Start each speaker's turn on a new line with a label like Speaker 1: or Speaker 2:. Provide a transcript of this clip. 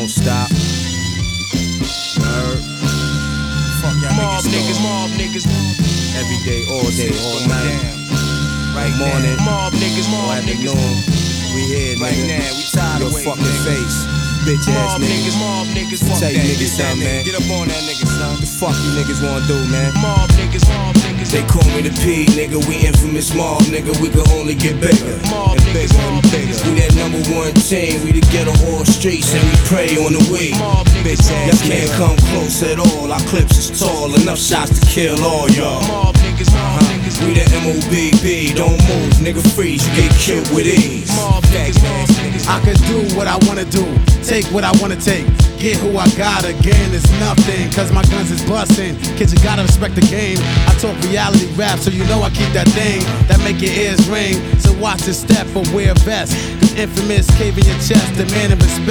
Speaker 1: don't stop. Nerd.
Speaker 2: Fuck y'all
Speaker 3: Mob niggas, mob niggas.
Speaker 1: Every day, all night.
Speaker 2: Right
Speaker 1: morning,
Speaker 3: mob niggas,
Speaker 1: all
Speaker 3: mob niggas.
Speaker 1: afternoon. We here,
Speaker 2: Right
Speaker 1: nigga.
Speaker 2: now, we tired
Speaker 1: Your
Speaker 2: of waiting,
Speaker 1: fucking
Speaker 2: nigga.
Speaker 1: face, bitch ass
Speaker 3: Mob
Speaker 1: nigga.
Speaker 3: niggas, mob niggas.
Speaker 2: Fuck
Speaker 1: Tell you
Speaker 2: that,
Speaker 1: niggas
Speaker 2: get that
Speaker 1: something,
Speaker 2: nigga.
Speaker 1: man.
Speaker 2: Get up on that nigga, son.
Speaker 1: The fuck you niggas wanna do, man?
Speaker 3: Mob niggas, mob niggas.
Speaker 1: They call me the P, nigga. We infamous mob, nigga. We can only get bigger
Speaker 3: Mob
Speaker 1: and
Speaker 3: niggas,
Speaker 1: bigger
Speaker 3: mob
Speaker 1: and bigger.
Speaker 3: niggas.
Speaker 1: We that #1 team. We the ghetto all streets and we pray on the way.
Speaker 3: Mob niggas,
Speaker 1: Y'all can't come close at all. Our clips is tall, enough shots to kill all y'all.
Speaker 3: mob niggas, mob niggas.
Speaker 1: We the MOBB, don't move, nigga freeze, you get killed with ease.
Speaker 3: Mob niggas, mob niggas.
Speaker 4: I can do what I wanna do, take what I wanna take, get who I got again, it's nothing, cause my guns is bustin'. Kids, you gotta respect the game. I talk reality rap, so you know I keep that thing that make your ears ring. So watch your step or wear a vest, cause infamous cave in your chest, demanding respect.